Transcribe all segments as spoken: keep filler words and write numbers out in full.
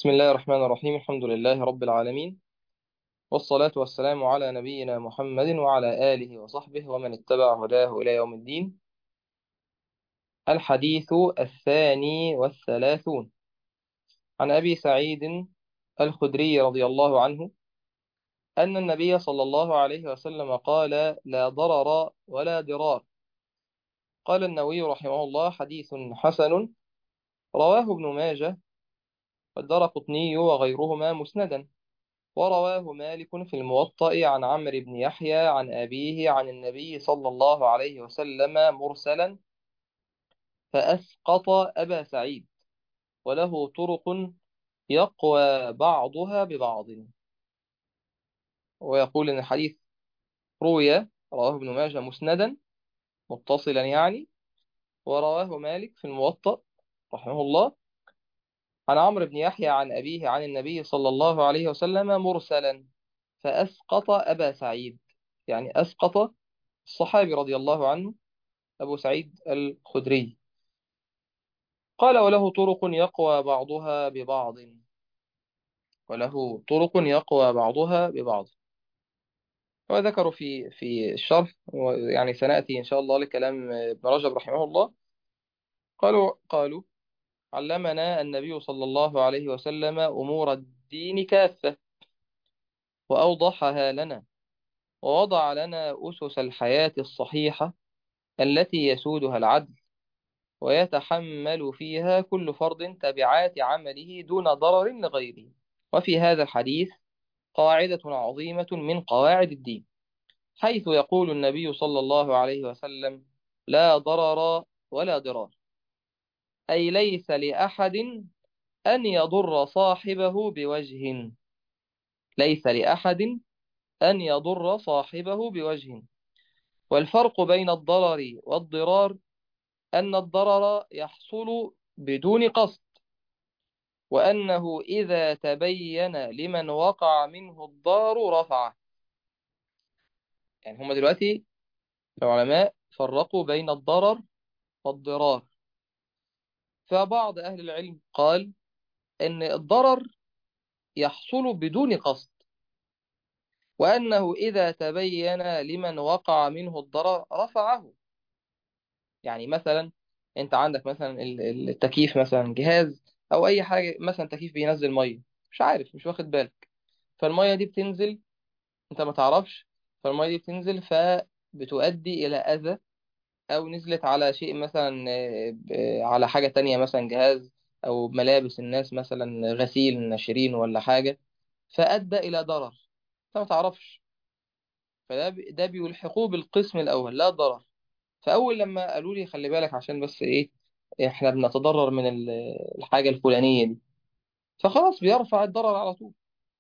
بسم الله الرحمن الرحيم. الحمد لله رب العالمين، والصلاة والسلام على نبينا محمد وعلى آله وصحبه ومن اتبع هداه إلى يوم الدين. الحديث الثاني والثلاثون عن أبي سعيد الخدري رضي الله عنه أن النبي صلى الله عليه وسلم قال: لا ضرر ولا ضرار. قال النووي رحمه الله: حديث حسن، رواه ابن ماجه والدارقطني وغيرهما مسندا، ورواه مالك في الموطأ عن عمرو بن يحيى عن أبيه عن النبي صلى الله عليه وسلم مرسلا، فأسقط أبا سعيد، وله طرق يقوى بعضها ببعض. ويقول إن الحديث روي، رواه ابن ماجه مسندا متصلا يعني، ورواه مالك في الموطأ رحمه الله عن عمرو بن يحيى عن أبيه عن النبي صلى الله عليه وسلم مرسلا، فأسقط أبا سعيد، يعني أسقط الصحابي رضي الله عنه أبو سعيد الخدري. قال: وله طرق يقوى بعضها ببعض، وله طرق يقوى بعضها ببعض. وذكروا في في الشرح، يعني سنأتي إن شاء الله لكلام ابن رجب رحمه الله. قالوا قالوا علمنا النبي صلى الله عليه وسلم أمور الدين كافة، وأوضحها لنا، ووضع لنا أسس الحياة الصحيحة التي يسودها العدل، ويتحمل فيها كل فرد تبعات عمله دون ضرر لغيره. وفي هذا الحديث قاعدة عظيمة من قواعد الدين، حيث يقول النبي صلى الله عليه وسلم: لا ضرر ولا ضرار، أي ليس لأحد أن يضر صاحبه بوجه، ليس لأحد أن يضر صاحبه بوجه. والفرق بين الضرر والضرار أن الضرر يحصل بدون قصد، وأنه إذا تبين لمن وقع منه الضرر رفعه. يعني هما دلوقتي العلماء فرقوا بين الضرر والضرار. فبعض أهل العلم قال إن الضرر يحصل بدون قصد، وأنه إذا تبين لمن وقع منه الضرر رفعه. يعني مثلا أنت عندك مثلا ال- ال- التكييف، مثلا جهاز أو أي حاجة، مثلا تكييف بينزل مية، مش عارف، مش واخد بالك، فالمية دي بتنزل، أنت ما تعرفش، فالمية دي بتنزل فبتؤدي إلى أذى، أو نزلت على شيء مثلا، آه، ب- على حاجة تانية، مثلا جهاز أو ملابس الناس، مثلا غسيل ناشرين ولا حاجة، فأدى إلى ضرر أنت ما تعرفش. فده بي- ده بيلحقوه بالقسم الأول، لا ضرر. فأول لما قالوا لي خلي بالك، عشان بس إيه، إحنا بنتضرر من ال- الحاجة الفلانية دي، فخلاص بيرفع الضرر على طول.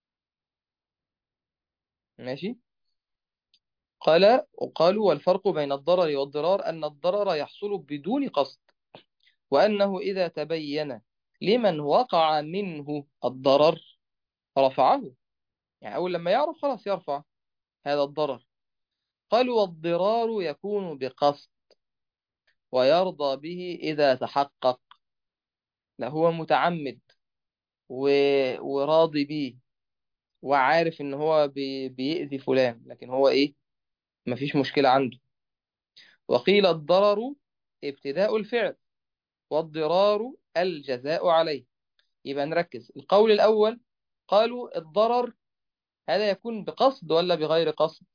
ماشي. قال وقالوا: والفرق بين الضرر والضرار أن الضرر يحصل بدون قصد، وأنه إذا تبين لمن وقع منه الضرر رفعه. يعني أول لما يعرف خلاص يرفع هذا الضرر. قالوا: والضرار يكون بقصد، ويرضى به إذا تحقق. لا، هو متعمد و... وراضي به، وعارف إن هو بي... بيأذي فلان، لكن هو إيه، مفيش مشكلة عنده. وقيل: الضرر ابتداء الفعل، والضرار الجزاء عليه. يبقى نركز القول الأول، قالوا الضرر هذا يكون بقصد ولا بغير قصد؟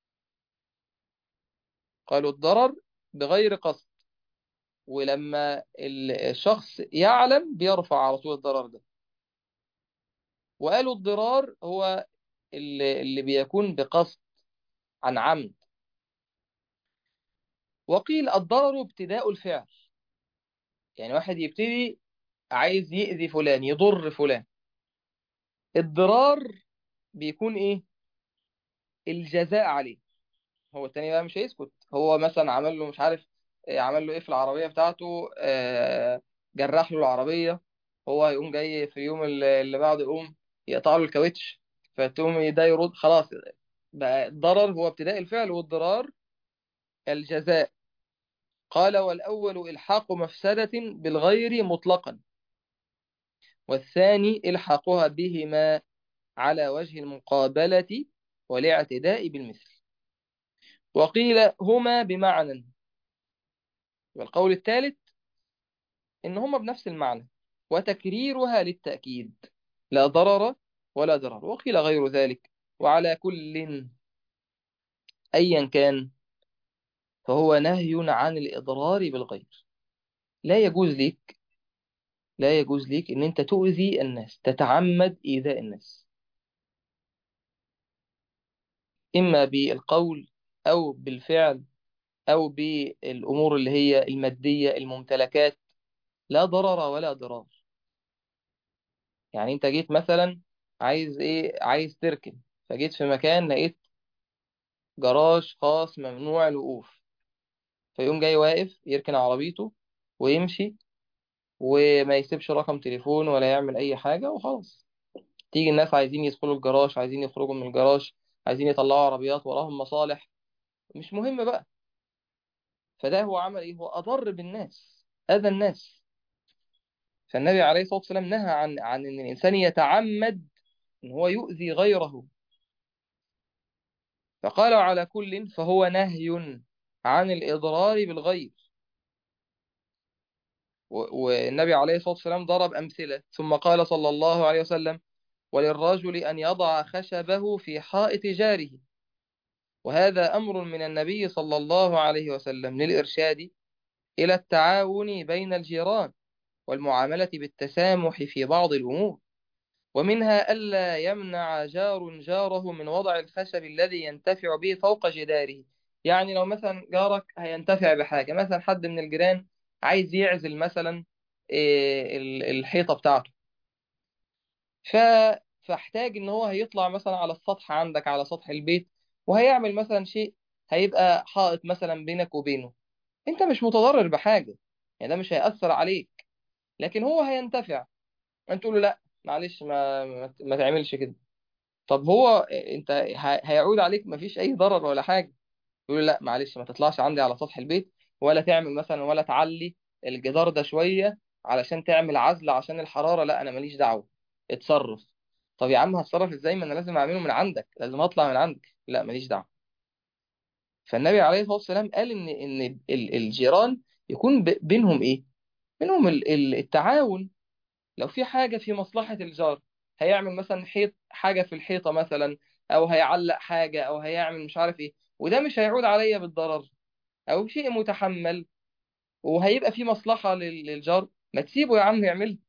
قالوا الضرر بغير قصد، ولما ال- الشخص يعلم بيرفع على طول الضرر ده. وقالوا الضرار هو اللي, اللي بيكون بقصد عن عمد. وقيل الضرر ابتداء الفعل، يعني واحد يبتدي عايز يأذي فلان، يضر فلان. الضرار بيكون ايه؟ الجزاء عليه. هو التاني بقى مش هيسكت، هو مثلا عمل له مش عارف، آه، عمل له ايه في العربية بتاعته، آه، جرح له العربية، هو هيقوم جاي في اليوم اللي اللي بعده يقوم يقطع له الكاوتش، فتقوم ده يرد، خلاص بقى الضرر هو ابتداء الفعل، والضرار الجزاء. قال: والأول إلحاق مفسدة بالغير مطلقا، والثاني إلحاقها بهما على وجه المقابلة والاعتداء بالمثل. وقيل هما بمعنى. والقول الثالث إن هما بنفس المعنى، وتكريرها للتأكيد، لا ضرر ولا ضرر. وقيل غير ذلك. وعلى كل أيا كان فهو نهي عن الإضرار بالغير. لا يجوز ليك لا يجوز ليك إن أنت تؤذي الناس، تتعمد إيذاء الناس، إما بالقول أو بالفعل أو بالأمور اللي هي المادية، الممتلكات. لا ضرر ولا ضرار. يعني أنت جيت مثلا عايز إيه، عايز تركن، فجيت في مكان لقيت جراج خاص ممنوع الوقوف، فيقوم جاي واقف يركن عربيته ويمشي، وما يسيبش رقم تليفون ولا يعمل أي حاجة وخلاص. تيجي الناس عايزين يدخلوا الجراج، عايزين يخرجوا من الجراج، عايزين يطلعوا عربيات، وراهم مصالح، مش مهم بقى. فده هو عمل إيه؟ هو أضر بالناس، أذى الناس. فالنبي عليه الصلاة والسلام نهى عن عن إن الإنسان يتعمد إن هو يؤذي غيره. فقال على كل فهو نهي عن الإضرار بالغير. و- والنبي عليه الصلاة والسلام ضرب أمثلة، ثم قال صلى الله عليه وسلم: وللرجل أن يضع خشبه في حائط جاره. وهذا أمر من النبي صلى الله عليه وسلم للإرشاد إلى التعاون بين الجيران والمعاملة بالتسامح في بعض الأمور. ومنها ألا يمنع جار جاره من وضع الخشب الذي ينتفع به فوق جداره. يعني لو مثلا جارك هينتفع بحاجة، مثلا حد من الجيران عايز يعزل مثلا إيه، ال- الحيطة بتاعته، ف... فاحتاج ان هو هيطلع مثلا على السطح عندك، على سطح البيت، وهيعمل مثلا شيء، هيبقى حائط مثلا بينك وبينه. انت مش متضرر بحاجة، يعني ده مش هيأثر عليك، لكن هو هينتفع. انت تقول له لا معلش، ما ما, ما تعملش كده. طب هو انت ه- هيعود عليك مفيش اي ضرر ولا حاجة. يقول له لا معلش، ما تطلعش عندي على سطح البيت، ولا تعمل مثلا، ولا تعلي الجدار ده شوية علشان تعمل عزل عشان الحرارة. لا انا ماليش دعوة، اتصرف. طب يا عم هتصرف ازاي؟ ما انا لازم اعمله من عندك، لازم اطلع من عندك. لا ماليش دعوة. فالنبي عليه الصلاة والسلام قال ان ان ال- الجيران يكون ب- بينهم ايه، بينهم ال- ال- التعاون. لو في حاجة في مصلحة الجار، هيعمل مثلا حيط، حاجة في الحيطة مثلا، او هيعلق حاجة، او هيعمل مش عارف ايه، وده مش هيعود عليا بالضرر، او شيء متحمل، وهيبقى في مصلحة لل- للجار، ما تسيبه يا عم يعمل.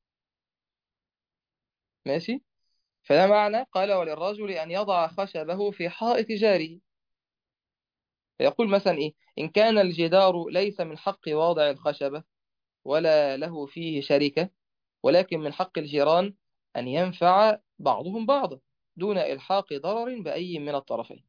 ماشي. فده معنى قال وللرجل أن يضع خشبه في حائط جاره. فيقول مثلا إيه، إن كان الجدار ليس من حق واضع الخشبة ولا له فيه شركة، ولكن من حق الجيران أن ينفع بعضهم بعضا دون إلحاق ضرر بأي من الطرفين.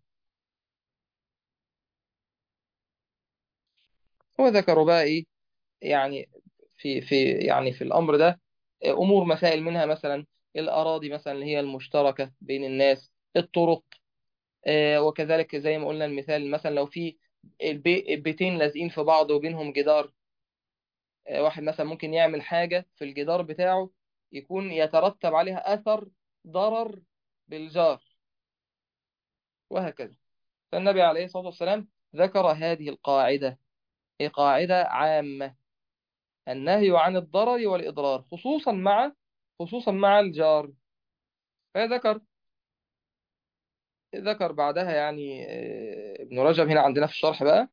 وذكروا بقى إيه، يعني في في يعني في الأمر ده أمور مسائل، منها مثلا الأراضي مثلا اللي هي المشتركة بين الناس، الطرق، آه، وكذلك زي ما قلنا المثال، مثلا لو في البي- البيتين لازقين في بعض وبينهم جدار، آه، واحد مثلا ممكن يعمل حاجة في الجدار بتاعه يكون يترتب عليها أثر ضرر بالجار، وهكذا. فالنبي عليه الصلاة والسلام ذكر هذه القاعدة، هي قاعدة عامة: النهي عن الضرر والإضرار، خصوصا مع خصوصا مع الجار. فذكر ذكر بعدها يعني آه، ابن رجب هنا عندنا في الشرح بقى.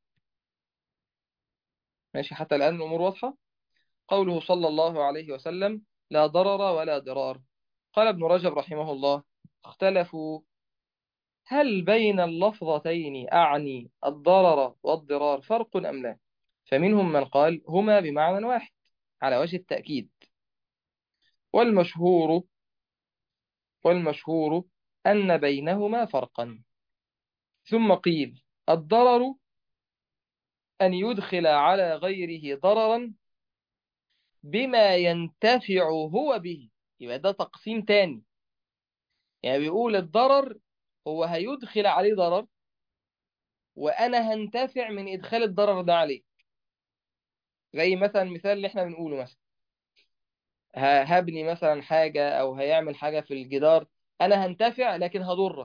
ماشي، حتى الآن الأمور واضحة. قوله صلى الله عليه وسلم: لا ضرر ولا ضرار. قال ابن رجب رحمه الله: اختلفوا هل بين اللفظتين أعني الضرر والضرار فرق أم لا؟ فمنهم من قال هما بمعنى واحد على وجه التأكيد. والمشهور والمشهور أن بينهما فرقا. ثم قيل الضرر أن يدخل على غيره ضررا بما ينتفع هو به. يبقى ده تقسيم تاني. يعني بيقول الضرر هو هيدخل عليه ضرر، وانا هنتفع من ادخال الضرر ده عليه. زي مثلا المثال اللي احنا بنقوله مثلا، ه- هبني مثلا حاجة أو هيعمل حاجة في الجدار، أنا هنتفع لكن هضرك.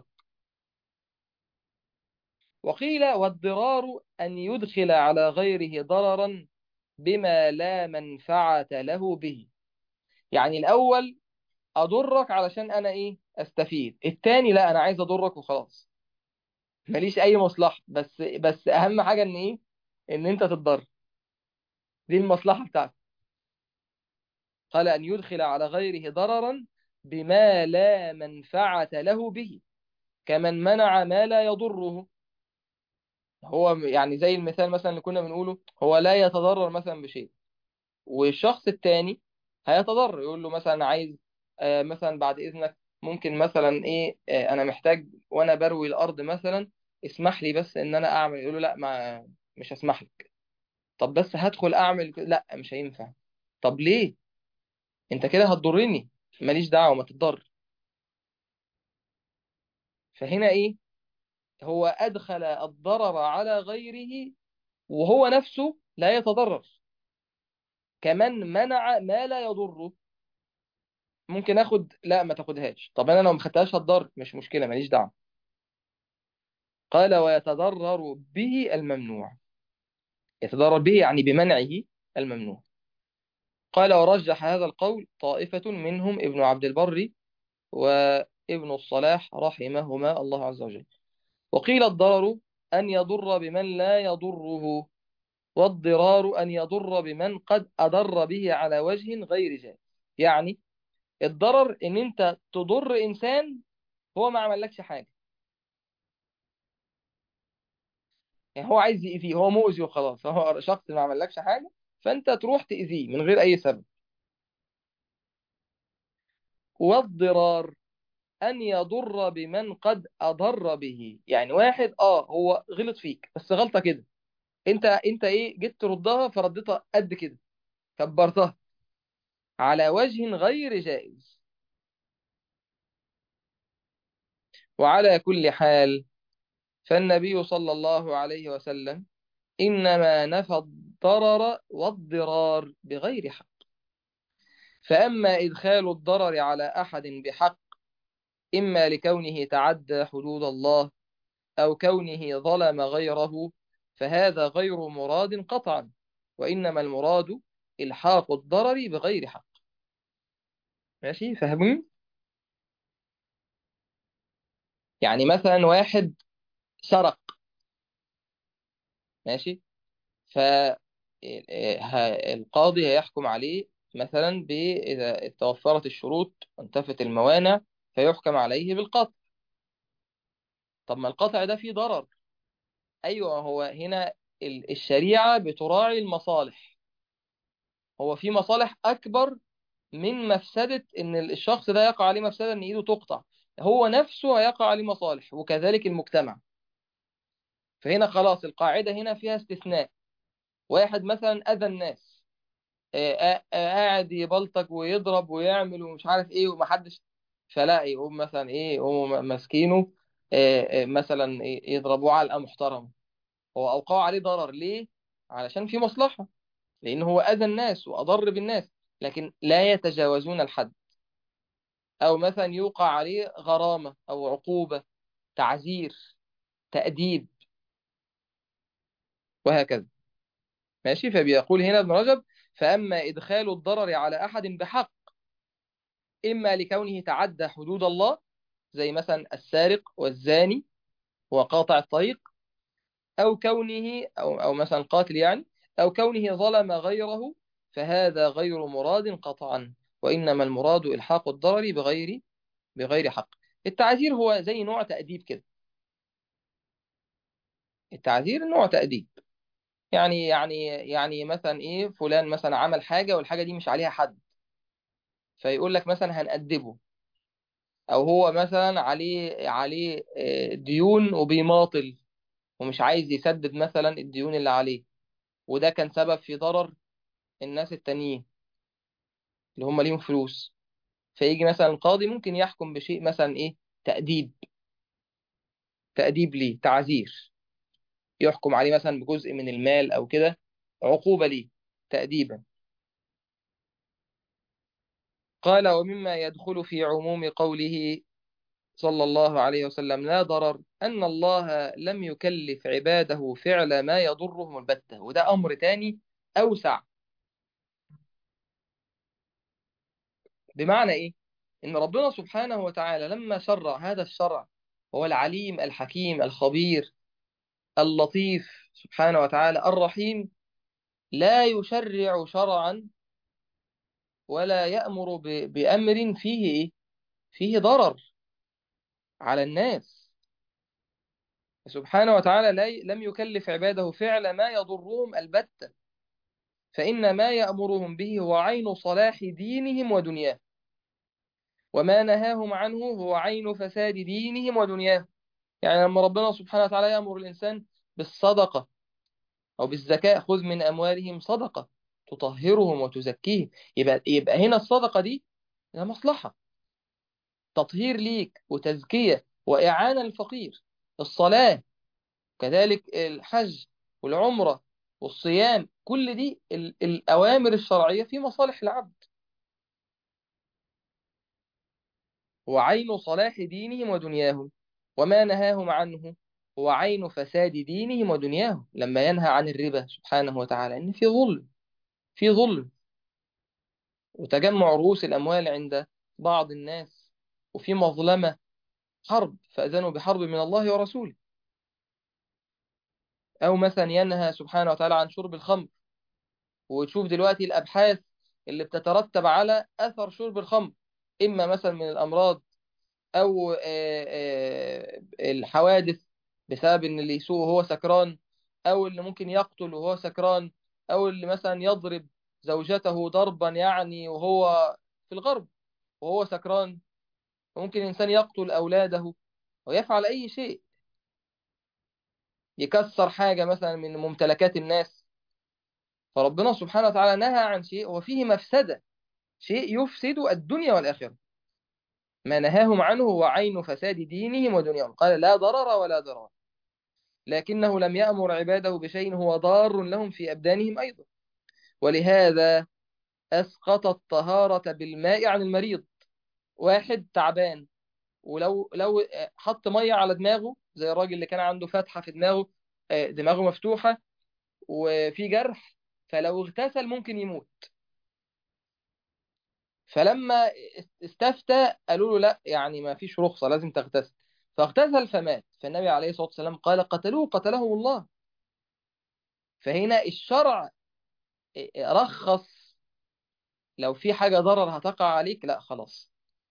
وقيل والضرار أن يدخل على غيره ضررا بما لا منفعة له به. يعني الأول أضرك علشان أنا إيه أستفيد، التاني لا أنا عايز أضرك وخلاص، ماليش أي مصلحة، بس بس أهم حاجة إن إيه، إن أنت تتضر، دي المصلحة بتاعتك. قال أن يدخل على غيره ضررا بما لا منفعة له به، كمن منع ما لا يضره. هو يعني زي المثال مثلا اللي كنا بنقوله، هو لا يتضرر مثلا بشيء، والشخص التاني هيتضرر، يقول له مثلا عايز آه، مثلا بعد إذنك ممكن مثلا إيه، آه، أنا محتاج وأنا بروي الأرض مثلا، اسمح لي بس إن أنا أعمل، يقول له لا ما مش هسمح لك. طب بس هدخل أعمل، لا مش هينفع. طب ليه؟ أنت كده هتضرني، ماليش دعوة، ما تتضر. فهنا إيه، هو أدخل الضرر على غيره وهو نفسه لا يتضرر، كمن منع ما لا يضره. ممكن اخد، لا ما تاخدهاش، طب انا لو ما خدتهاش هتضر، مش مشكله ماليش دعوه. قال ويتضرر به الممنوع، يتضرر به يعني بمنعه الممنوع. قال ورجح هذا القول طائفة منهم ابن عبد البر وابن الصلاح رحمهما الله عز وجل. وقيل الضرر أن يضر بمن لا يضره، والضرار أن يضر بمن قد أضر به على وجه غير جائز. يعني الضرر ان انت تضر انسان هو ما عملكش حاجه، يعني هو عايز يأذيه، هو مؤذي وخلاص، هو شخص ما عملكش حاجه فانت تروح تأذيه من غير اي سبب. والضرار ان يضر بمن قد اضر به، يعني واحد اه هو غلط فيك بس غلطه كده، انت انت ايه جيت تردها فردتها قد كده، كبرتها على وجه غير جائز. وعلى كل حال فالنبي صلى الله عليه وسلم إنما نفى الضرر والضرار بغير حق. فأما إدخال الضرر على أحد بحق، إما لكونه تعدى حدود الله أو كونه ظلم غيره، فهذا غير مراد قطعا، وإنما المراد إلحاق الضرر بغير حق. ماشي فاهمين؟ يعني مثلا واحد سرق، ماشي، فالقاضي هيحكم عليه مثلا ب- إذا توفرت الشروط وانتفت الموانع فيحكم عليه بالقطع. طب ما القطع ده فيه ضرر، أيوة هو هنا ال- الشريعة بتراعي المصالح، هو في مصالح أكبر من مفسدة إن الشخص ده يقع عليه مفسدة إن إيده تقطع، هو نفسه هيقع عليه مصالح وكذلك المجتمع. فهنا خلاص القاعدة هنا فيها استثناء، واحد مثلا أذى الناس، آه، آه، آه، قاعد يبلطج ويضرب ويعمل ومش عارف ايه ومحدش، فلا يقوم مثلا ايه يقوموا ماسكينه، آه، آه، مثلا إيه، يضربوه علقة محترمة، هو أوقعوا عليه ضرر ليه؟ علشان في مصلحة، لأن هو أذى الناس وأضر بالناس، لكن لا يتجاوزون الحد. أو مثلا يوقع عليه غرامة أو عقوبة، تعزير، تأديب، وهكذا. ماشي، فبيقول هنا ابن رجب فأما إدخال الضرر على أحد بحق، إما لكونه تعدى حدود الله زي مثلا السارق والزاني وقاطع الطريق، أو كونه أو, أو مثلا قاتل يعني، أو كونه ظلم غيره، فهذا غير مراد قطعا، وإنما المراد إلحاق الضرر بغير بغير حق. التعزير هو زي نوع تأديب كده، التعزير نوع تأديب، يعني يعني يعني مثلا إيه، فلان مثلا عمل حاجة والحاجة دي مش عليها حد، فيقول لك مثلا هنأدبه. أو هو مثلا عليه عليه آه، ديون وبيماطل ومش عايز يسدد مثلا الديون اللي عليه، وده كان سبب في ضرر الناس التانيين اللي هم ليهم فلوس، فيجي مثلا القاضي ممكن يحكم بشيء مثلا ايه، تأديب، تأديب ليه، تعزير، يحكم عليه مثلا بجزء من المال او كده، عقوبة ليه، تأديبا. قال ومما يدخل في عموم قوله صلى الله عليه وسلم لا ضرر أن الله لم يكلف عباده فعل ما يضرهم البتة، وده أمر تاني أوسع. بمعنى إيه؟ إن ربنا سبحانه وتعالى لما شرع هذا الشرع، هو العليم الحكيم الخبير اللطيف سبحانه وتعالى الرحيم، لا يشرع شرعا ولا يأمر ب- بأمر فيه إيه؟ فيه ضرر على الناس. سبحانه وتعالى لا لم يكلف عباده فعل ما يضرهم البتة، فإن ما يأمرهم به هو عين صلاح دينهم ودنياهم، وما نهاهم عنه هو عين فساد دينهم ودنياهم. يعني لما ربنا سبحانه وتعالى يأمر الإنسان بالصدقة أو بالزكاة، خذ من أموالهم صدقة تطهرهم وتزكيهم، يبقى يبقى هنا الصدقة دي لها مصلحة، تطهير ليك وتزكية وإعانة للفقير. الصلاة كذلك، الحج والعمرة والصيام، كل دي ال- الأوامر الشرعية في مصالح العبد، هو عين صلاح دينهم ودنياهم. وما نهاهم عنه هو عين فساد دينهم ودنياهم، لما ينهى عن الربا سبحانه وتعالى إن في ظلم، في ظلم وتجمع رؤوس الأموال عند بعض الناس، وفي مظلمة، حرب، فأذنوا بحرب من الله ورسوله. أو مثلا ينهى سبحانه وتعالى عن شرب الخمر، وتشوف دلوقتي الأبحاث اللي بتترتب على أثر شرب الخمر، إما مثلا من الأمراض، أو آه، آه، الحوادث بسبب إن اللي يسوق وهو سكران، أو اللي ممكن يقتل وهو سكران، أو اللي مثلا يضرب زوجته ضربا يعني وهو في الغرب وهو سكران. وممكن الإنسان يقتل أولاده ويفعل أي شيء، يكسر حاجة مثلا من ممتلكات الناس. فربنا سبحانه وتعالى نهى عن شيء وفيه مفسدة، شيء يفسد الدنيا والآخرة. ما نهاهم عنه هو عين فساد دينهم ودنياهم، قال لا ضرر ولا ضرار، لكنه لم يأمر عباده بشيء هو ضار لهم في أبدانهم أيضا. ولهذا أسقط الطهارة بالماء عن المريض. واحد تعبان، ولو لو حط مية على دماغه، زي الراجل اللي كان عنده فتحة في دماغه، آه، دماغه مفتوحة وفي جرح، فلو اغتسل ممكن يموت. فلما استفتى قالوا له لا، يعني ما فيش رخصة، لازم تغتسل. فاغتسل فمات، فالنبي عليه الصلاة والسلام قال قتلوه قتلهم الله. فهنا الشرع رخص، لو في حاجة ضرر هتقع عليك لا خلاص،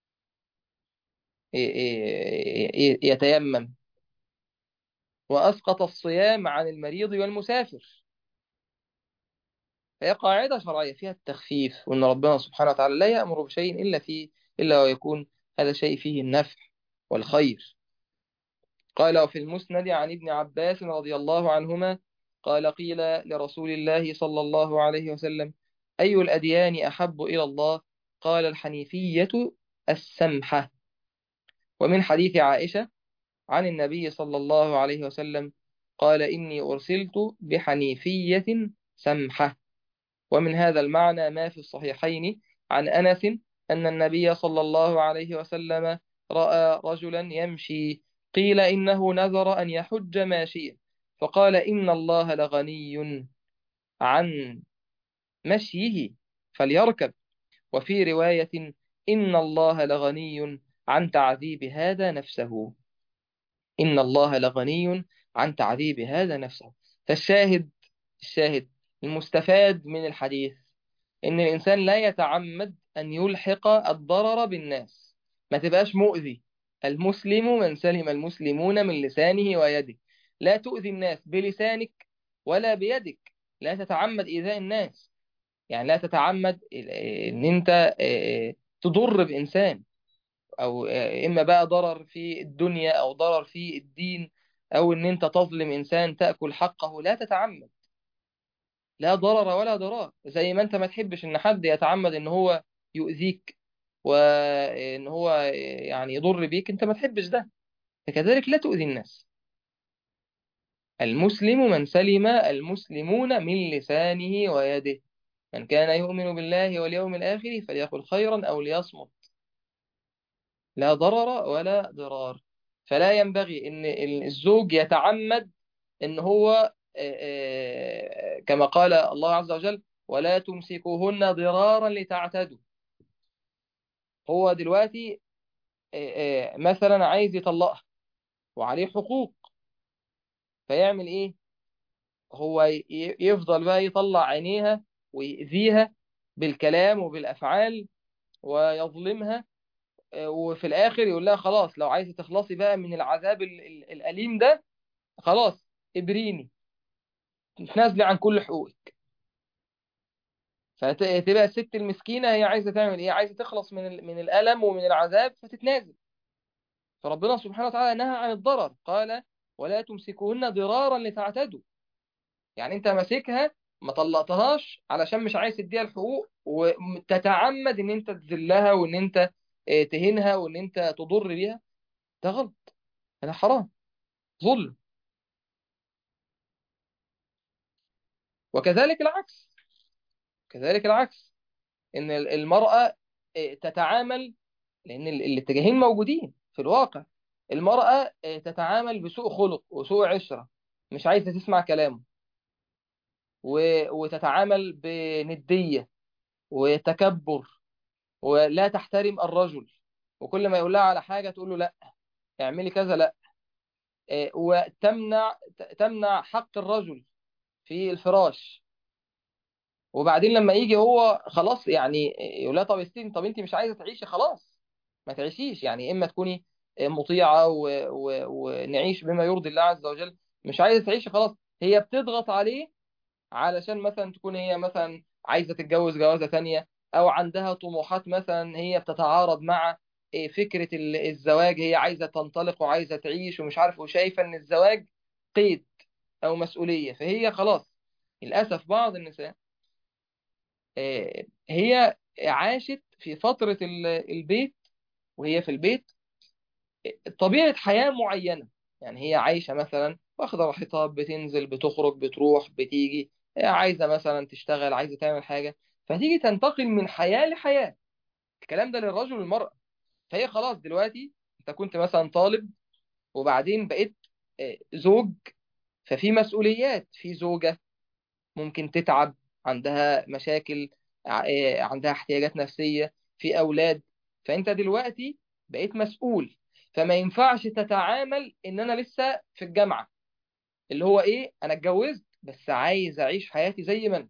يتيمم. وأسقط الصيام عن المريض والمسافر. فهي قاعدة شرعية فيها التخفيف، وأن ربنا سبحانه وتعالى لا يأمر بشيء إلا فيه إلا ويكون هذا الشيء فيه النفع والخير. قال وفي المسند عن ابن عباس رضي الله عنهما قال قيل لرسول الله صلى الله عليه وسلم أي الأديان أحب إلى الله؟ قال الحنيفية السمحة. ومن حديث عائشة عن النبي صلى الله عليه وسلم قال إني أرسلت بحنيفية سمحة. ومن هذا المعنى ما في الصحيحين عن أنس أن النبي صلى الله عليه وسلم رأى رجلا يمشي، قيل إنه نذر أن يحج ماشيا، فقال إن الله لغني عن مشيه فليركب. وفي رواية إن الله لغني عن تعذيب هذا نفسه، إن الله لغني عن تعذيب هذا نفسه. فالشاهد، الشاهد المستفاد من الحديث إن الإنسان لا يتعمد أن يلحق الضرر بالناس، ما تبقاش مؤذي. المسلم من سلم المسلمون من لسانه ويده. لا تؤذي الناس بلسانك ولا بيدك، لا تتعمد إيذاء الناس، يعني لا تتعمد إن أنت آه، تضر بإنسان، أو آه، إما بقى ضرر في الدنيا أو ضرر في الدين، أو إن أنت تظلم إنسان تأكل حقه، لا تتعمد. لا ضرر ولا ضرار، زي ما انت ما تحبش ان حد يتعمد ان هو يؤذيك وان هو يعني يضر بيك، انت ما تحبش ده. فكذلك لا تؤذي الناس. المسلم من سلم المسلمون من لسانه ويده. من كان يؤمن بالله واليوم الآخر فليقل خيرا أو ليصمت، لا ضرر ولا ضرار. فلا ينبغي إن ال- الزوج يتعمد إن هو آه، آه، كما قال الله عز وجل: ولا تمسكوهن ضرارا لتعتدوا. هو دلوقتي آه، آه، مثلا عايز يطلقها وعليه حقوق، فيعمل إيه؟ هو ي- يفضل بقى يطلع عينيها ويأذيها بالكلام وبالأفعال ويظلمها، آه، وفي الآخر يقول لها خلاص لو عايزة تخلصي بقى من العذاب ال- ال- الأليم ده، خلاص ابريني، تنازلي عن كل حقوقك. فتبقى الست المسكينة هي عايزة تعمل إيه؟ عايزة تخلص من ال- من الألم ومن العذاب فتتنازل. فربنا سبحانه وتعالى نهى عن الضرر، قال: ولا تمسكوهن ضرارا لتعتدوا. يعني انت ماسكها ما طلقتهاش علشان مش عايز تديها الحقوق، وتتعمد ان انت تذلها وان انت اه، تهينها وان انت تضر بيها. ده غلط، ده حرام، ظلم. وكذلك العكس، كذلك العكس ان ال- المرأة اه، تتعامل، لان ال- الاتجاهين موجودين في الواقع. المرأة اه، تتعامل بسوء خلق وسوء عشرة، مش عايزة تسمع كلامه، و- وتتعامل بندية وتكبر، ولا تحترم الرجل، وكل ما يقول لها على حاجة تقول له لا، اعملي كذا لا، إيه، وتمنع تمنع حق الرجل في الفراش. وبعدين لما يجي هو خلاص يعني يقول لها طب استني، طب انت مش عايزة تعيشي خلاص ما تعيشيش، يعني اما تكوني مطيعة و... و... ونعيش بما يرضي الله عز وجل، مش عايزة تعيشي خلاص. هي بتضغط عليه علشان مثلا تكون هي مثلا عايزة تتجوز جوازة تانية، أو عندها طموحات مثلا هي بتتعارض مع إيه، فكرة ال- الزواج. هي عايزة تنطلق وعايزة تعيش ومش عارف، وشايفة إن الزواج قيد أو مسؤولية، فهي خلاص. للأسف بعض النساء آه، هي عاشت في فترة ال- البيت، وهي في البيت طبيعة حياة معينة. يعني هي عايشة مثلا واخدة راحتها، بتنزل بتخرج بتروح بتيجي، عايزة مثلا تشتغل، عايزة تعمل حاجة، فتيجي تنتقل من حياة لحياة. الكلام ده للرجل والمرأة. فهي خلاص دلوقتي انت كنت مثلا طالب، وبعدين بقيت آه، زوج، ففي مسؤوليات، في زوجة ممكن تتعب، عندها مشاكل، ع- آه، عندها احتياجات نفسية، في أولاد. فأنت دلوقتي بقيت مسؤول، فما ينفعش تتعامل إن أنا لسه في الجامعة، اللي هو إيه، أنا اتجوزت بس عايز أعيش حياتي زي ما أنا.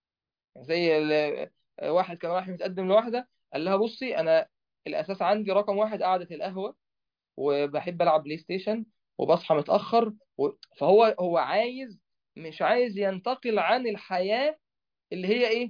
زي ال- آه، واحد كان رايح متقدم لواحدة، قال لها بصي أنا الأساس عندي رقم واحد قعدة القهوة، وبحب ألعب بلاي ستيشن، وبصحى متأخر و... فهو هو عايز، مش عايز ينتقل عن الحياة اللي هي ايه،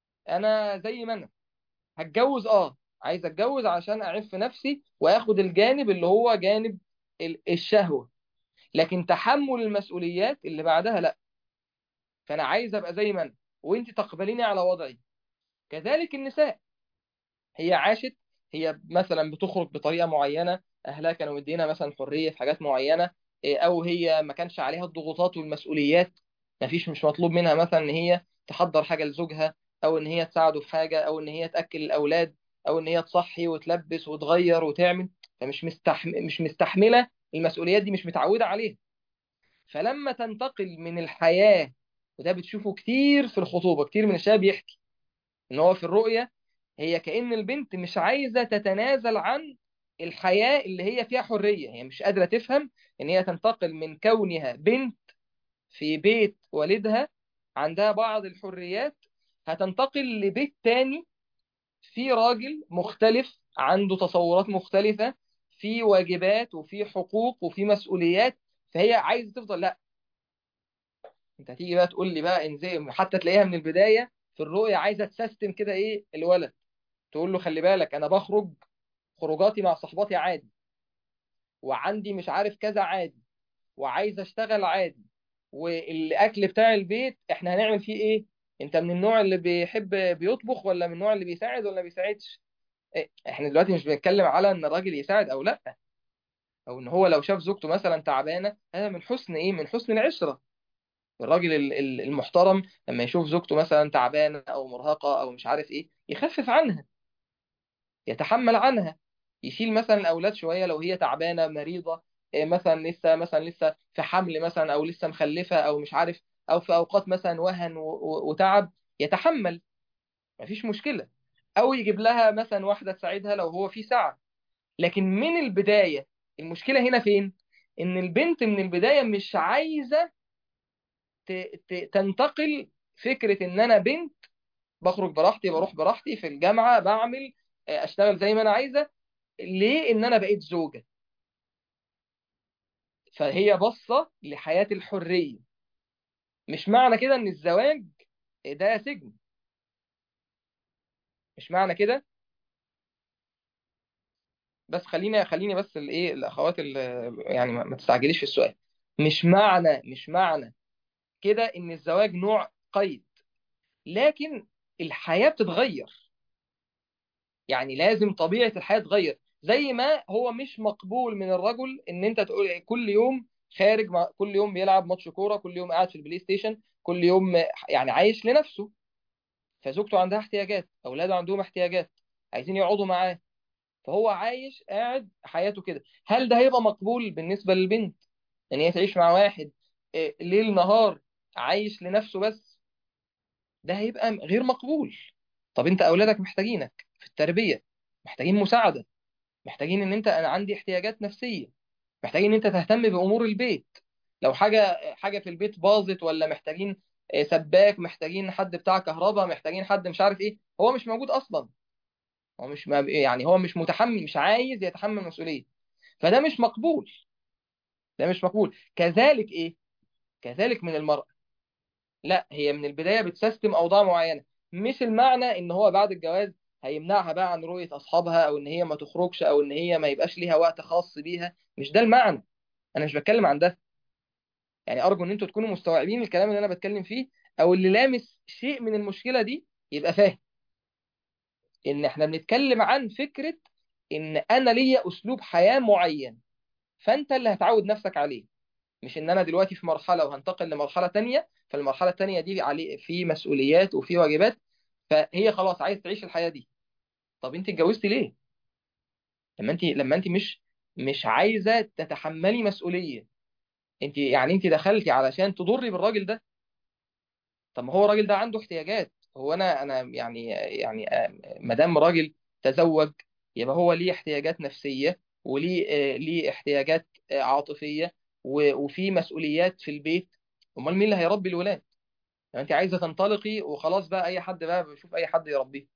انا زي ما انا هتجوز، اه عايز اتجوز عشان اعف نفسي واخد الجانب اللي هو جانب ال- الشهوة، لكن تحمل المسؤوليات اللي بعدها لا. فانا عايز ابقى زي ما انا، وانت تقبليني على وضعي. كذلك النساء، هي عاشت، هي مثلا بتخرج بطريقة معينة، أهلها كانوا مدينها مثلا حرية في حاجات معينة، إيه، أو هي ما كانش عليها الضغوطات والمسؤوليات. ما فيش مش مطلوب منها مثلا إن هي تحضر حاجة لزوجها، أو إن هي تساعده في حاجة، أو إن هي تأكل الأولاد، أو إن هي تصحي وتلبس وتغير وتعمل. فمش مستحم... مش مستحملة المسؤوليات دي، مش متعودة عليها. فلما تنتقل من الحياة، وده بتشوفه كتير في الخطوبة، كتير من الشباب يحكي ان هو في الرؤية، هي كأن البنت مش عايزة تتنازل عن الحياة اللي هي فيها حرية. هي مش قادرة تفهم ان هي تنتقل من كونها بنت في بيت والدها عندها بعض الحريات، هتنتقل لبيت تاني في راجل مختلف عنده تصورات مختلفة، في واجبات وفي حقوق وفي مسؤوليات. فهي عايزة تفضل لا. انت هتيجي بقى تقول لي بقى ان زي حتى تلاقيها من البداية في الرؤية عايزة تسيستم كده ايه الولد، تقول له خلي بالك انا بخرج خروجاتي مع صحباتي عادي، وعندي مش عارف كذا عادي، وعايز اشتغل عادي، والاكل بتاع البيت احنا هنعمل فيه ايه؟ انت من النوع اللي بيحب بيطبخ، ولا من النوع اللي بيساعد ولا ما بيساعدش؟ إيه؟ احنا دلوقتي مش بنتكلم على ان الراجل يساعد او لا، او ان هو لو شاف زوجته مثلا تعبانه، هذا من حسن ايه، من حسن العشره. الراجل ال- ال- المحترم لما يشوف زوجته مثلا تعبانة أو مرهقة أو مش عارف إيه يخفف عنها، يتحمل عنها، يشيل مثلا الأولاد شوية لو هي تعبانة مريضة، إيه مثلا لسه مثلا لسه في حمل مثلا أو لسه مخلفة أو مش عارف، أو في أوقات مثلا وهن و- و- وتعب، يتحمل، مفيش مشكلة. أو يجيب لها مثلا واحدة تساعدها لو هو في سعة. لكن من البداية المشكلة هنا فين؟ إن البنت من البداية مش عايزة ت- ت- تنتقل فكرة إن أنا بنت بخرج براحتي بروح براحتي في الجامعة بعمل، آه، أشتغل زي ما أنا عايزة، ليه إن أنا بقيت زوجة. فهي باصة لحياة الحرية. مش معنى كده إن الزواج ده سجن، مش معنى كده. بس خليني خليني بس الايه الاخوات اللي يعني ما ما تستعجليش في السؤال. مش معنى مش معنى كده ان الزواج نوع قيد، لكن الحياة بتتغير. يعني لازم طبيعة الحياة تتغير. زي ما هو مش مقبول من الرجل ان انت تقول كل يوم خارج مع كل يوم بيلعب ماتش كورة، كل يوم قاعد في البلاي ستيشن، كل يوم يعني عايش لنفسه. فزوجته عندها احتياجات، اولاده عندهم احتياجات، عايزين يقعدوا معاه، فهو عايش قاعد حياته كده. هل ده هيبقى مقبول بالنسبة للبنت ان هي تعيش مع واحد إيه، ليل نهار عايش لنفسه بس؟ ده هيبقى غير مقبول. طب انت اولادك محتاجينك في التربية، محتاجين مساعدة، محتاجين ان انت انا عندي احتياجات نفسية، محتاجين ان انت تهتم بامور البيت. لو حاجة حاجة في البيت باظت، ولا محتاجين آه، سباك، محتاجين حد بتاع كهرباء، محتاجين حد مش عارف ايه، هو مش موجود اصلا. هو مش ما- يعني هو مش متحمل، مش عايز يتحمل مسؤولية. فده مش مقبول. ده مش مقبول. كذلك ايه؟ كذلك من المرأة. لا، هي من البداية بتسيستم اوضاع معينة. مش المعنى ان هو بعد الجواز هيمنعها بقى عن رؤية اصحابها، او ان هي ما تخرجش، او ان هي ما يبقاش ليها وقت خاص بيها. مش ده المعنى. انا مش بتكلم عن ده. يعني ارجو ان انتوا تكونوا مستوعبين الكلام اللي انا بتكلم فيه، او اللي لامس شيء من المشكلة دي يبقى فاهم ان احنا بنتكلم عن فكرة ان انا ليا اسلوب حياة معين، فانت اللي هتعود نفسك عليه. مش ان انا دلوقتي في مرحله وهنتقل لمرحله تانية، فالمرحله التانية دي عليه في مسؤوليات وفي واجبات، فهي خلاص عايز تعيش الحياه دي. طب انت اتجوزتي ليه؟ لما انت لما انت مش مش عايزه تتحملي مسؤوليه. انت يعني انت دخلتي علشان تضري بالراجل ده. طب ما هو الراجل ده عنده احتياجات. هو انا انا يعني يعني ما دام راجل تزوج، يبقى هو ليه احتياجات نفسيه، وليه آه، ليه احتياجات آه، عاطفيه، و- وفي مسؤوليات في البيت. امال مين اللي هيربي الولاد؟ يعني انت عايزه تنطلقي وخلاص بقى اي حد بقى بيشوف اي حد يربيه.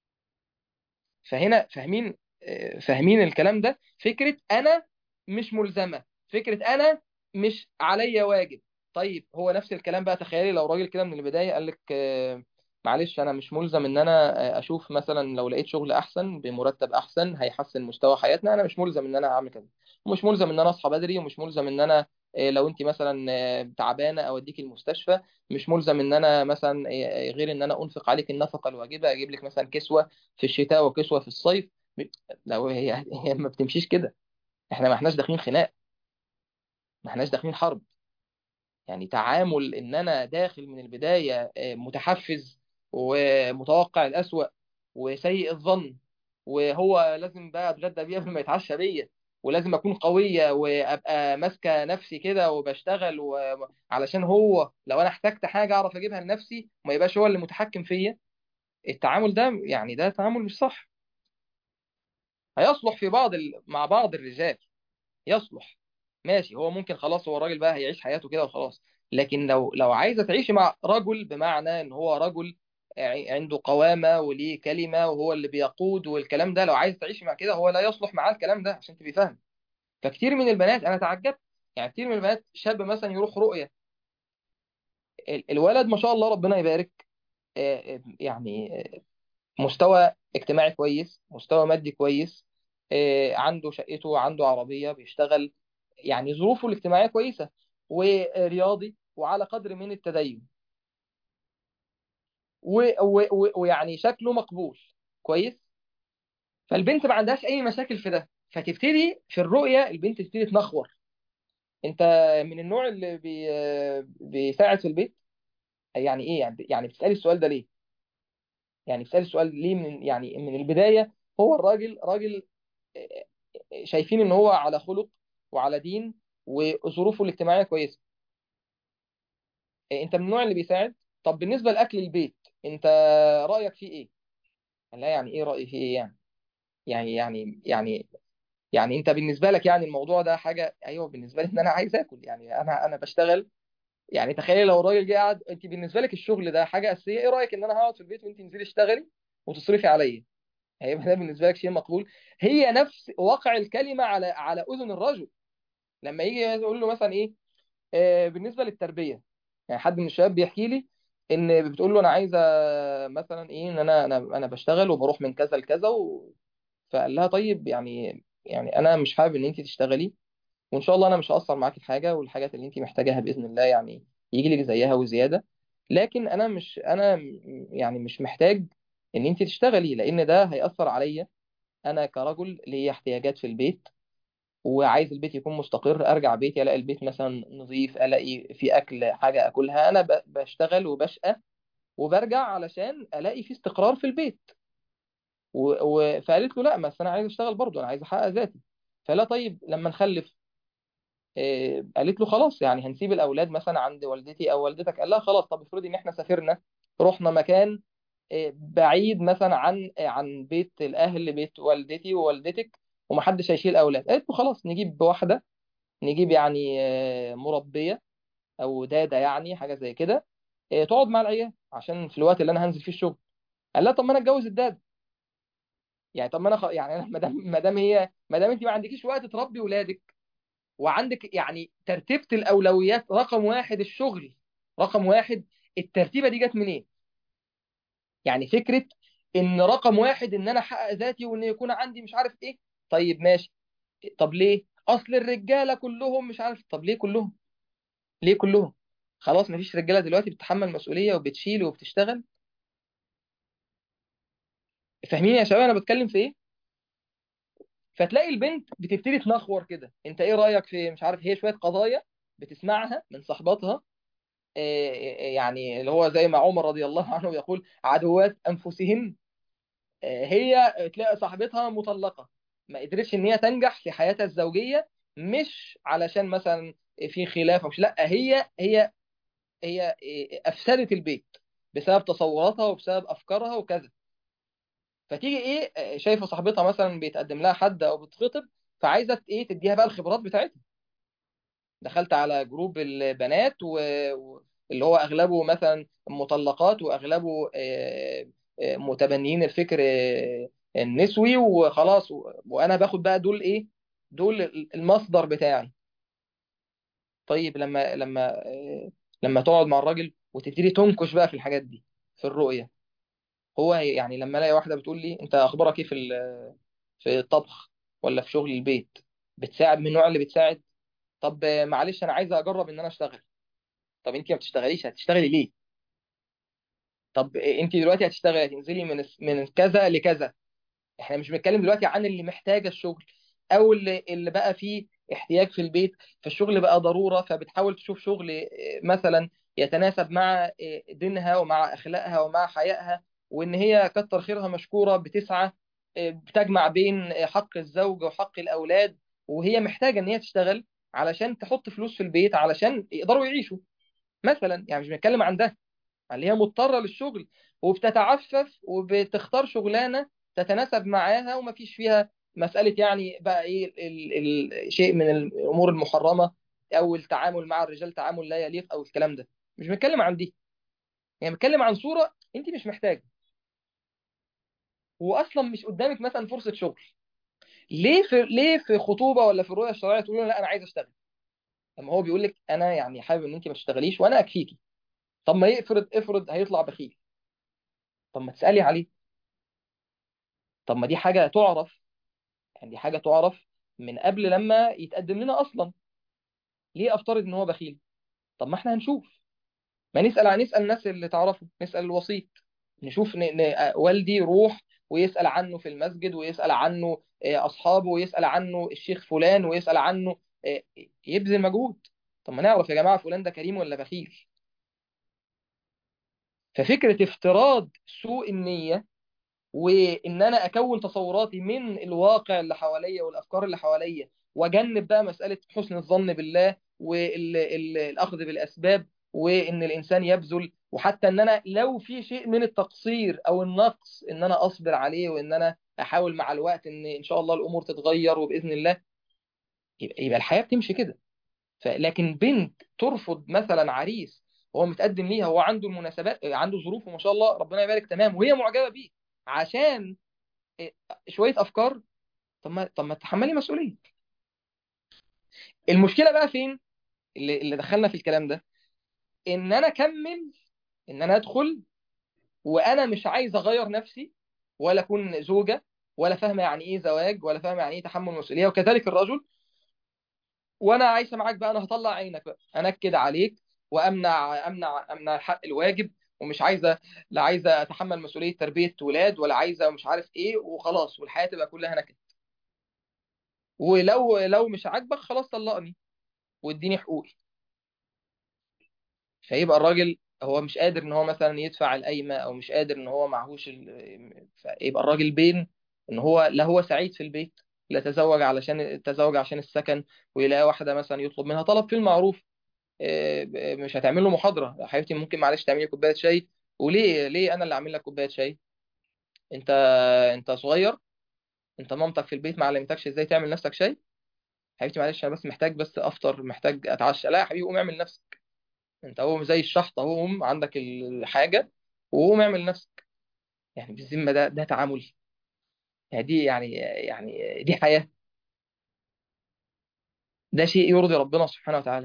فهنا فاهمين؟ آه، فاهمين الكلام ده؟ فكره انا مش ملزمه، فكره انا مش عليا واجب. طيب هو نفس الكلام بقى، تخيلي لو راجل كده من البدايه قال لك آه، معلش انا مش ملزم ان انا آه، اشوف مثلا لو لقيت شغل احسن بمرتب احسن هيحسن مستوى حياتنا، انا مش ملزم ان انا اعمل كده، ومش ملزم ان انا اصحى بدري، ومش ملزم ان انا آه، لو انت مثلا آه، تعبانه اوديك المستشفى، مش ملزم ان انا مثلا آه، غير ان انا انفق عليك النفقه الواجبه، اجيب لك مثلا كسوه في الشتاء وكسوه في الصيف. لو هي هي ما بتمشيش كده. احنا ما احناش داخلين خناق، ما احناش داخلين حرب. يعني تعامل ان انا داخل من البداية آه، متحفز ومتوقع الأسوأ وسيء الظن، وهو لازم بقى اتغدى بيه قبل ما يتعشى بيا، ولازم اكون قوية وابقى ماسكة نفسي كده وبشتغل و... علشان هو لو انا احتجت حاجة اعرف اجيبها لنفسي، وما يبقاش هو اللي متحكم فيا. التعامل ده يعني ده تعامل مش صح. هيصلح في بعض ال... مع بعض الرجال، يصلح، ماشي. هو ممكن خلاص هو الراجل بقى هيعيش حياته كده وخلاص. لكن لو لو عايزه تعيشي مع رجل بمعنى ان هو رجل ع- عنده قوامه وليه كلمه وهو اللي بيقود والكلام ده، لو عايز تعيشي مع كده هو لا يصلح معاه الكلام ده، عشان تبقي فاهم. فكتير من البنات انا تعجبت، يعني كتير من البنات شاب مثلا يروح رؤيه، ال- الولد ما شاء الله ربنا يبارك، آه، آه، يعني آه، مستوى اجتماعي كويس، مستوى مادي كويس، آه، عنده شقته، عنده عربية، بيشتغل، يعني ظروفه الاجتماعية كويسة، ورياضي وعلى قدر من التدين، و- و- و- ويعني شكله مقبول كويس. فالبنت ما عندهاش أي مشاكل في ده، فتبتدي في الرؤية البنت تبتدي تنخور. انت من النوع اللي بي... بيساعد في البيت؟ يعني ايه يعني يعني بتسالي السؤال ده ليه؟ يعني بتسالي السؤال ليه من يعني من البدايه؟ هو الراجل راجل آه، آه، شايفين ان هو على خلق وعلى دين وظروفه الاجتماعيه كويسه. آه، انت من النوع اللي بيساعد؟ طب بالنسبه لاكل البيت، انت رايك فيه ايه؟ لا يعني ايه رايي فيه ايه يعني؟ يعني يعني يعني يعني انت بالنسبه لك يعني الموضوع ده حاجه، ايوه بالنسبه لي ان انا عايز اكل، يعني انا انا بشتغل. يعني تخيلي لو الراجل جه قعد، انت بالنسبه لك الشغل ده حاجه اساسيه، ايه رايك ان انا هقعد في البيت وانت تنزلي اشتغلي وتصرفي عليا؟ هيبقى ده بالنسبه لك شيء مقبول؟ هي نفس واقع الكلمه على على اذن الرجل لما يجي يقول له مثلا ايه. آه بالنسبه للتربيه، يعني حد من الشباب بيحكي لي ان بتقول له انا عايزه مثلا ايه، ان انا انا انا بشتغل وبروح من كذا لكذا و... فقال لها طيب يعني يعني انا مش حابب ان انت تشتغلي، وان شاء الله انا مش هقصر معاكي في حاجه، والحاجات اللي انت محتاجاها باذن الله يعني يجي لك زيها وزياده. لكن انا مش انا م- يعني مش محتاج ان انت تشتغلي، لان ده هيأثر عليا. انا كرجل ليا احتياجات في البيت، وعايز البيت يكون مستقر. ارجع بيتي الاقي البيت مثلا نظيف، الاقي في اكل حاجه اكلها. انا ب- بشتغل وبشقى وبرجع علشان الاقي في استقرار في البيت. و... و... فقالت له لا، بس انا عايز اشتغل برضه، انا عايز احقق ذاتي. فلا طيب لما نخلف. آه، قالت له خلاص يعني هنسيب الاولاد مثلا عند والدتي او والدتك. قال لها خلاص، طب افرضي ان احنا سافرنا، رحنا مكان آه، بعيد مثلا عن آه، عن بيت الاهل، بيت والدتي ووالدتك، ومحدش هيشيل اولاد. قالت له خلاص نجيب واحده، نجيب يعني آه، مربيه او داده، يعني حاجه زي كده، آه، تقعد مع العيال عشان في الوقت اللي انا هنزل فيه الشغل. قال لها طب ما انا اتجوز الداده. يعني طب ما انا خ... يعني انا ما دام ما دام هي ما دام انت ما عندكيش وقت تربي ولادك، وعندك يعني ترتيبة الأولويات رقم واحد الشغل، رقم واحد، الترتيبة دي جت منين؟ يعني فكرة إن رقم واحد إن أنا أحقق ذاتي وإن يكون عندي مش عارف إيه. طيب ماشي. طب ليه؟ أصل الرجالة كلهم مش عارف. طب ليه كلهم؟ ليه كلهم؟ خلاص مفيش رجالة دلوقتي بتتحمل مسؤولية وبتشيل وبتشتغل؟ فاهمين يا شباب أنا بتكلم في إيه؟ فتلاقي البنت بتبتدي تنخور كده، أنت إيه رأيك في مش عارف، هي شوية قضايا بتسمعها من صحباتها، يعني اللي هو زي ما عمر رضي الله عنه يقول عدوات أنفسهن. هي تلاقي صاحبتها مطلقة، ما قدرتش إن هي تنجح في حياتها الزوجية، مش علشان مثلا في خلاف، مش لا، هي هي هي أفسدت البيت بسبب تصوراتها وبسبب أفكارها وكذا. فتيجي إيه، شايفة صاحبتها مثلا بيتقدم لها حد أو بتخطب، فعايزة إيه تديها بقى الخبرات بتاعتها. دخلت على جروب البنات و- و- اللي هو اغلبه مثلا مطلقات، واغلبه آه، آه، متبنيين الفكر آه، النسوي وخلاص. و- وانا باخد بقى دول ايه، دول المصدر بتاعي. طيب لما لما آه، لما تقعد مع الراجل وتبتدي تنكش بقى في الحاجات دي، في الرؤية، هو هي- يعني لما الاقي واحدة بتقول لي انت اخبارك ايه في ال- في الطبخ ولا في شغل البيت، بتساعد من النوع اللي بتساعد؟ طب آه، معلش انا عايزه اجرب ان انا اشتغل. طب انت ما بتشتغليش، هتشتغلي ليه؟ طب انت دلوقتي هتشتغلي، هتنزلي من من كذا لكذا. احنا مش بنتكلم دلوقتي عن اللي محتاجه الشغل، او اللي اللي بقى فيه احتياج في البيت، فالشغل بقى ضروره، فبتحاول تشوف شغل اه، مثلا يتناسب مع اه، دينها ومع اخلاقها ومع حيائها، وان هي كتر خيرها مشكوره بتسعى، اه، بتجمع بين اه، حق الزوج وحق الاولاد، وهي محتاجه ان هي تشتغل علشان تحط فلوس في البيت علشان يقدروا يعيشوا مثلا. يعني مش بنتكلم عن ده، اللي هي مضطرة للشغل وبتتعفف وبتختار شغلانة تتناسب معاها وما فيش فيها مسألة يعني بقى ايه ال ال ال شيء من الأمور المحرمة، أو التعامل مع الرجال تعامل لا يليق، أو الكلام ده. مش بنتكلم عن دي، يعني بنتكلم عن صورة أنت مش محتاجة، وأصلا مش قدامك مثلا فرصة شغل. ليه في ليه في خطوبة ولا في الرؤية الشرعية تقول له لا أنا عايز أشتغل؟ لما هو بيقول لك أنا يعني حابب إن أنت ما تشتغليش وأنا أكفيكي. طب ما يفرض افرض هيطلع بخيل، طب ما تسألي عليه. طب ما دي حاجة تعرف، يعني دي حاجة تعرف من قبل لما يتقدم لنا أصلا. ليه أفترض إن هو بخيل؟ طب ما إحنا هنشوف، ما نسأل عن نسأل الناس اللي تعرفه، نسأل الوسيط، نشوف ن... ن... آه، والدي يروح ويسأل عنه في المسجد، ويسأل عنه آه، أصحابه، ويسأل عنه الشيخ فلان، ويسأل عنه آه، يبذل مجهود. طب ما نعرف يا جماعة فلان ده كريم ولا بخيل. ففكرة افتراض سوء النية، وان انا اكون تصوراتي من الواقع اللي حواليا والافكار اللي حواليا، واجنب بقى مساله حسن الظن بالله والاخذ بالاسباب، وان الانسان يبذل، وحتى ان انا لو في شيء من التقصير او النقص ان انا اصبر عليه، وان انا احاول مع الوقت ان ان شاء الله الامور تتغير وباذن الله. يبقى يبقى الحياه بتمشي كده. ف- لكن بنت ترفض مثلا عريس هو متقدم ليها، هو عنده المناسبات، عنده ظروف وما شاء الله ربنا يبارك تمام، وهي معجبه بيه عشان إيه، شويه افكار. طب ما طب ما تتحملي مسؤوليه. المشكله بقى فين؟ اللي, اللي دخلنا في الكلام ده، ان انا اكمل، ان انا ادخل وانا مش عايز اغير نفسي، ولا اكون زوجه، ولا فاهمه يعني ايه زواج، ولا فاهمه يعني ايه تحمل مسؤوليه، وكذلك الرجل. وانا عايشه معاك بقى، انا هطلع عينك بقى، انكد عليك، وامنع امنع امنع الحق الواجب، ومش عايزه، لا عايزه اتحمل مسؤوليه تربيه ولاد، ولا عايزه مش عارف ايه، وخلاص، والحياه تبقى كلها نكد. ولو لو مش عاجبك خلاص طلقني واديني حقوقي. فيبقى الراجل هو مش قادر ان هو مثلا يدفع القايمه، او مش قادر ان هو معهوش ال... فيبقى الراجل بين ان هو لا هو سعيد في البيت، لا تزوج علشان تزوج عشان السكن، ويلاقي واحده مثلا يطلب منها طلب في المعروف، إيه، مش هتعمل له محاضره يا حبيبتي ممكن معلش تعملي كوبايه شاي؟ وليه ليه انا اللي اعمل لك كوبايه شاي؟ انت انت صغير؟ انت مامتك في البيت ما علمتكش ازاي تعمل نفسك شاي؟ حبيبتي معلش انا بس محتاج بس افطر، محتاج اتعشى. لا يا حبيبي قوم اعمل نفسك. انت هو زي الشحط اهو، قوم عندك الحاجه وقوم اعمل نفسك. يعني بالذمه ده ده تعامل؟ يعني دي يعني يعني دي حياه؟ ده شيء يرضي ربنا سبحانه وتعالى؟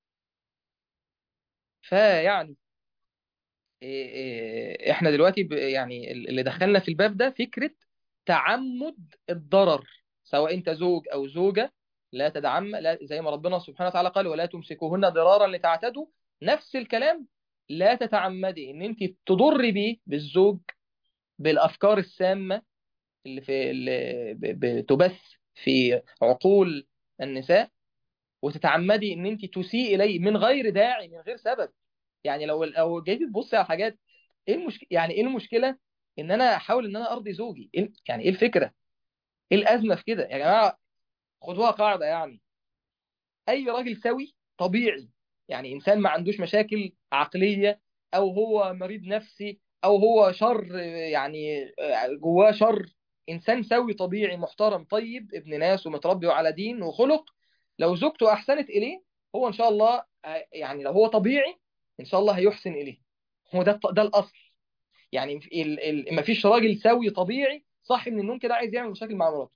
فيعني إيه إيه احنا دلوقتي ب- يعني اللي دخلنا في الباب ده فكره تعمد الضرر، سواء انت زوج او زوجه. لا تدعم، لا، زي ما ربنا سبحانه وتعالى قال ولا تمسكوهن ضرارا لتعتدوا. نفس الكلام، لا تتعمدي ان انت تضري بيه بالزوج بالافكار السامه اللي في اللي ب- بتبث في عقول النساء، وتتعمدي ان انت تسيء اليه من غير داعي، من غير سبب. يعني لو لو جيتي تبصي على حاجات، ايه المشكله؟ يعني ايه المشكله ان انا احاول ان انا ارضي زوجي؟ إيه يعني ايه الفكره؟ ايه الازمه في كده يا جماعه؟ خدوها قاعده يعني. اي راجل سوي طبيعي، يعني انسان ما عندوش مشاكل عقليه، او هو مريض نفسي، او هو شر يعني جواه شر، انسان سوي طبيعي محترم طيب ابن ناس ومتربي وعلى دين وخلق، لو زوجته احسنت اليه، هو ان شاء الله آه، يعني لو هو طبيعي ان شاء الله هيحسن اليه. هو ده ده الاصل. يعني ال ال ما فيش راجل سوي طبيعي صاحي من النوم كده عايز يعمل مشاكل مع مراته.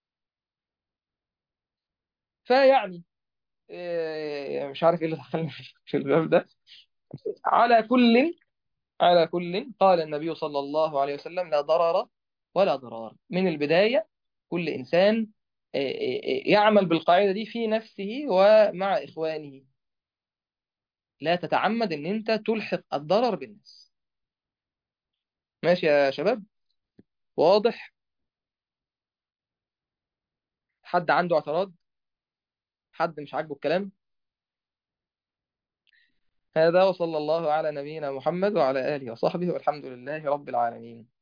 فيعني آه، مش عارف ايه اللي دخلني في في الباب ده. على كل على كل قال النبي صلى الله عليه وسلم لا ضرر ولا ضرار من البداية. كل إنسان آه، آه، آه، يعمل بالقاعدة دي في نفسه ومع إخوانه. لا تتعمد إن أنت تلحق الضرر بالناس. ماشي يا شباب؟ واضح؟ حد عنده اعتراض؟ حد مش عاجبه الكلام؟ هذا وصلى الله على نبينا محمد وعلى آله وصحبه والحمد لله رب العالمين.